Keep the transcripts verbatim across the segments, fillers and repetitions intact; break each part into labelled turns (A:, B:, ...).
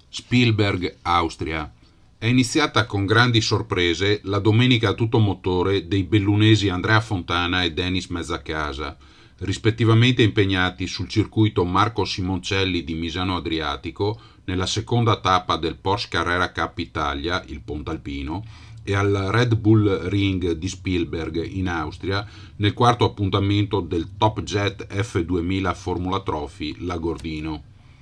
A: Spielberg, Austria. È iniziata con grandi sorprese la domenica a tutto motore dei bellunesi Andrea Fontana e Denis Mezzacasa, rispettivamente impegnati sul circuito Marco Simoncelli di Misano Adriatico nella seconda tappa del Porsche Carrera Cup Italia, il Pontalpino, e al Red Bull Ring di Spielberg in Austria nel quarto appuntamento del Top Jet F duemila Formula Trophy Lagordino.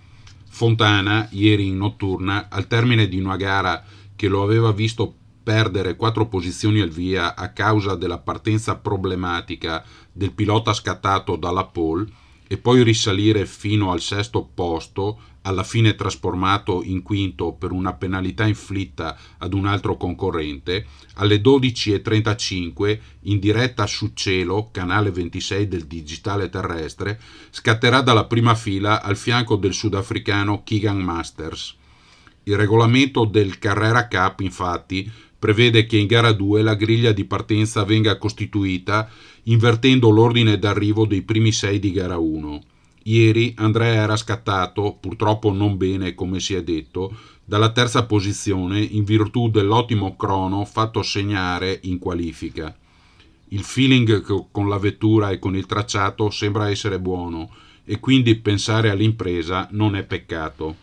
A: Fontana, ieri in notturna, al termine di una gara che lo aveva visto perdere quattro posizioni al via a causa della partenza problematica del pilota scattato dalla pole e poi risalire fino al sesto posto, alla fine trasformato in quinto per una penalità inflitta ad un altro concorrente, alle dodici e trentacinque, in diretta su Cielo, canale ventisei del digitale terrestre, scatterà dalla prima fila al fianco del sudafricano Keegan Masters. Il regolamento del Carrera Cup, infatti, prevede che in gara due la griglia di partenza venga costituita invertendo l'ordine d'arrivo dei primi sei di gara uno. Ieri Andrea era scattato, purtroppo non bene come si è detto, dalla terza posizione in virtù dell'ottimo crono fatto segnare in qualifica. Il feeling con la vettura e con il tracciato sembra essere buono e quindi pensare all'impresa non è peccato.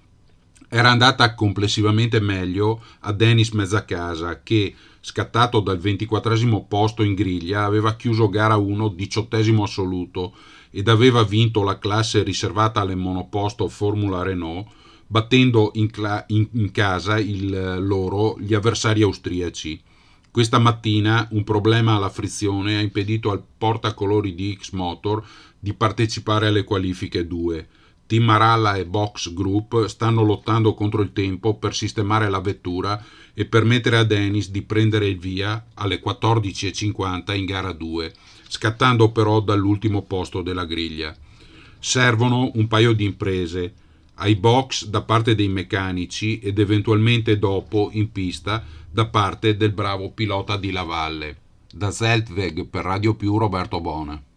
A: Era andata complessivamente meglio a Denis Mezzacasa che, scattato dal ventiquattresimo posto in griglia, aveva chiuso gara uno diciottesimo assoluto ed aveva vinto la classe riservata alle monoposto Formula Renault, battendo in, cla- in-, in casa il loro gli avversari austriaci. Questa mattina un problema alla frizione ha impedito al portacolori di X-Motor di partecipare alle qualifiche due. Team Maralla e Box Group stanno lottando contro il tempo per sistemare la vettura e permettere a Denis di prendere il via alle quattordici e cinquanta in gara due, scattando però dall'ultimo posto della griglia. Servono un paio di imprese, ai box da parte dei meccanici ed eventualmente dopo in pista da parte del bravo pilota di Lavalle. Da Zeltweg per Radio Più Roberto Bona.